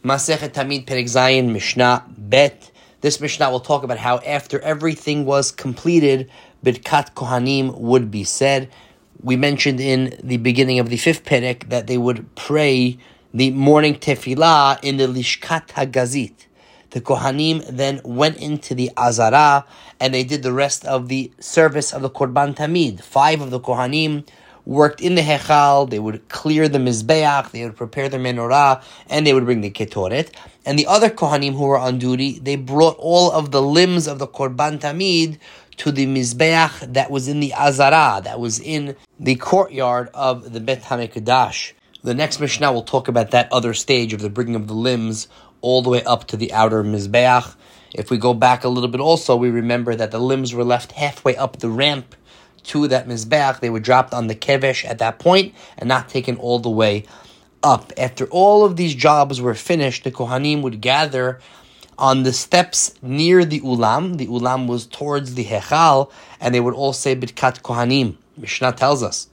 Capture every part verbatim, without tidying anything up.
Masechet Tamid Perek Zayin Mishnah Bet. This Mishnah will talk about how after everything was completed, Birkat Kohanim would be said. We mentioned in the beginning of the fifth Perek that they would pray the morning tefillah in the Lishkat HaGazit. The Kohanim then went into the Azara and they did the rest of the service of the Korban Tamid. Five of the Kohanim worked in the Hechal, they would clear the Mizbeach, they would prepare the Menorah, and they would bring the Ketoret. And the other Kohanim who were on duty, they brought all of the limbs of the Korban Tamid to the Mizbeach that was in the Azara, that was in the courtyard of the Bet HaMikdash. The next Mishnah will talk about that other stage of the bringing of the limbs all the way up to the outer Mizbeach. If we go back a little bit also, we remember that the limbs were left halfway up the ramp to that Mizbeach. They were dropped on the Kevesh at that point and not taken all the way up. After all of these jobs were finished, the Kohanim would gather on the steps near the Ulam. The Ulam was towards the Hechal, and they would all say Birkat Kohanim. Mishnah tells us,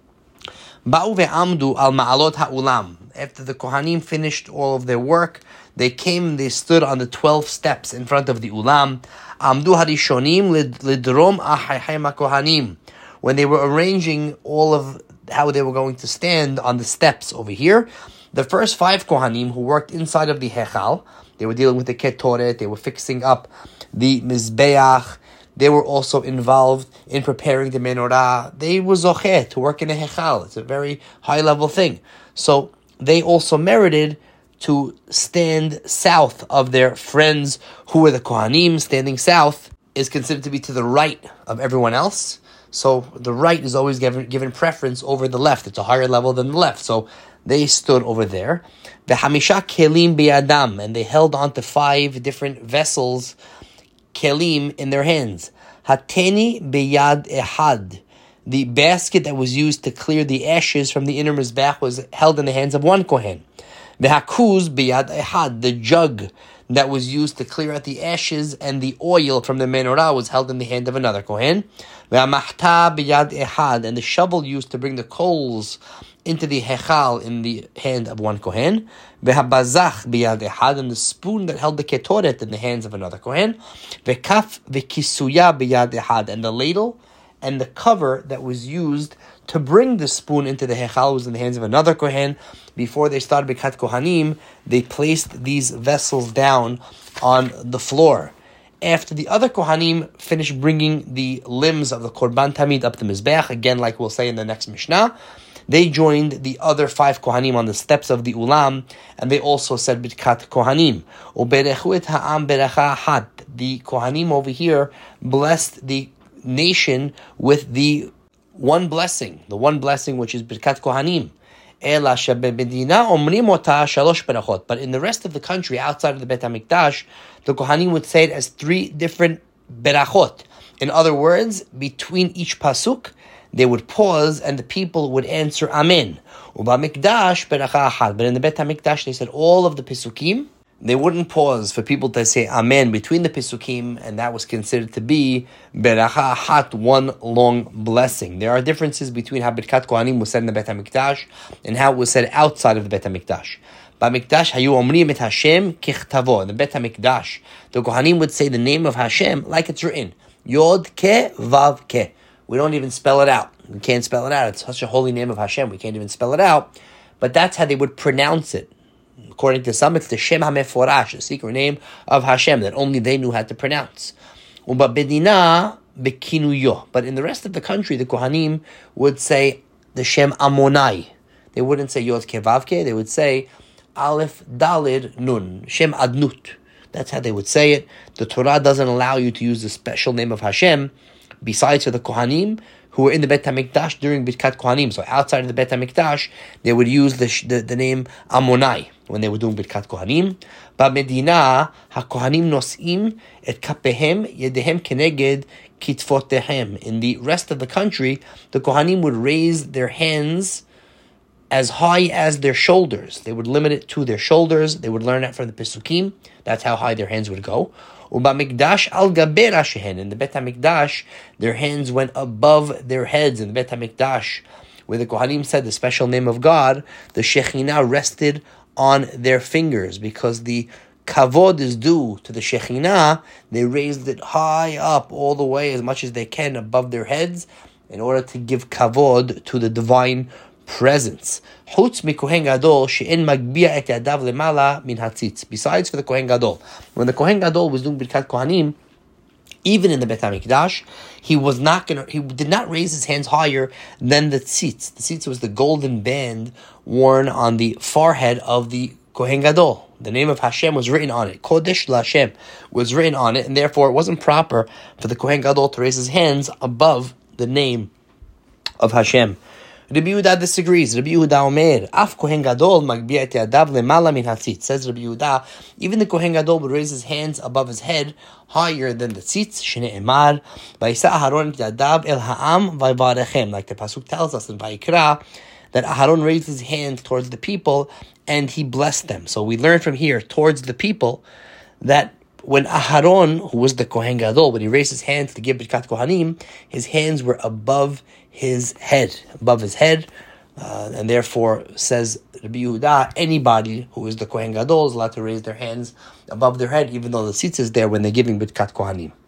Ba'u ve'amdu al ma'alot ha'ulam. After the Kohanim finished all of their work, they came and they stood on the twelve steps in front of the Ulam. Amdu harishonim lidrom ahayim kohanim. When they were arranging all of how they were going to stand on the steps over here, the first five Kohanim who worked inside of the Hechal, they were dealing with the Ketoret, they were fixing up the Mizbeach, they were also involved in preparing the Menorah. They were zocheh to work in the Hechal. It's a very high-level thing. So they also merited to stand south of their friends who were the Kohanim. Standing south is considered to be to the right of everyone else. So the right is always given, given preference over the left. It's a higher level than the left. So they stood over there. The Hamisha Kelim Biyadam, and they held on to five different vessels, Kelim, in their hands. Hateni Biyad Ehad. The basket that was used to clear the ashes from the inner Mizbeach was held in the hands of one Kohen. The Hakuz Biyad Ehad, the jug that was used to clear out the ashes and the oil from the menorah was held in the hand of another Kohen. Ve'amachta biyad ehad, and the shovel used to bring the coals into the hechal in the hand of one Kohen. Ve'habazach biyad ehad, and the spoon that held the ketoret in the hands of another Kohen. Ve'kaf ve'kisuya biyad ehad, and the ladle and the cover that was used to bring the spoon into the hechal was in the hands of another Kohen. Before they started Birkat Kohanim, they placed these vessels down on the floor. After the other Kohanim finished bringing the limbs of the Korban Tamid up the Mizbeach, again like we'll say in the next Mishnah, they joined the other five Kohanim on the steps of the Ulam, and they also said Birkat Kohanim. Uberechu et ha'am berecha ahat. The Kohanim over here blessed the nation with the one blessing, the one blessing which is Birkat Kohanim. But in the rest of the country, outside of the Bet HaMikdash, the Kohanim would say it as three different berachot. In other words, between each pasuk, they would pause and the people would answer Amen. But in the Bet HaMikdash, they said all of the pasukim. They wouldn't pause for people to say Amen between the Pisukim, and that was considered to be Beracha Ahat, one long blessing. There are differences between how Birkat Kohanim was said in the Bet HaMikdash and how it was said outside of the Bet HaMikdash. Ba'mikdash hayu omrim et Hashem kichtavo. In the Bet HaMikdash, the Kohanim would say the name of Hashem like it's written. Yod ke vav ke. We don't even spell it out. We can't spell it out. It's such a holy name of Hashem. We can't even spell it out. But that's how they would pronounce it. According to some, it's the Shem HaMeforash, the secret name of Hashem that only they knew how to pronounce. But in the rest of the country, the Kohanim would say the Shem Amonai. They wouldn't say Yod Kevavke, they would say Aleph Dalid Nun, Shem Adnut. That's how they would say it. The Torah doesn't allow you to use the special name of Hashem besides for the Kohanim who were in the Bet HaMikdash during Birkat Kohanim. So outside of the Bet HaMikdash, they would use the, the, the name Amonai when they were doing Birkat Kohanim. Ba'medina, ha-Kohanim nos'im et kapehem yedehem keneged kitfotehem. In the rest of the country, the Kohanim would raise their hands as high as their shoulders. They would limit it to their shoulders. They would learn that from the Pesukim. That's how high their hands would go. Ubamikdash al gaber ashehen. In the Bet HaMikdash, their hands went above their heads. In the Bet HaMikdash, where the Kohanim said the special name of God, the Shekhinah rested on their fingers, because the kavod is due to the Shekhinah. They raised it high up, all the way as much as they can above their heads, in order to give kavod to the divine presence. Chutz mi kohen gadol she'en magbiya et yadav lemala min hatzitz. Besides for the kohen gadol, when the kohen gadol was doing birkat kohanim, even in the Bet HaMikdash, he was not going to, he did not raise his hands higher than the tzitz. The tzitz was the golden band worn on the forehead of the Kohen Gadol. The name of Hashem was written on it. Kodesh LaHashem was written on it, and therefore it wasn't proper for the Kohen Gadol to raise his hands above the name of Hashem. Rabbi Yehuda disagrees. Rabbi Yehuda Omer, Af Kohen Gadol magbiya et yadav lemala min hatzitz. Says Rabbi Yehuda, even the Kohen Gadol would raise his hands above his head, higher than the tzitz. Shne'emar, vayisa Aharon et yadav el ha'am vayvarechem. Like the pasuk tells us in Vayikra, that Aharon raised his hands towards the people and he blessed them. So we learn from here, towards the people, that when Aharon, who was the Kohen Gadol, when he raised his hands to give Birkat Kohanim, his hands were above his head, above his head, uh, and therefore, says Rabbi Yehuda, anybody who is the Kohen Gadol is allowed to raise their hands above their head, even though the tzitz is there when they're giving Birkat Kohanim.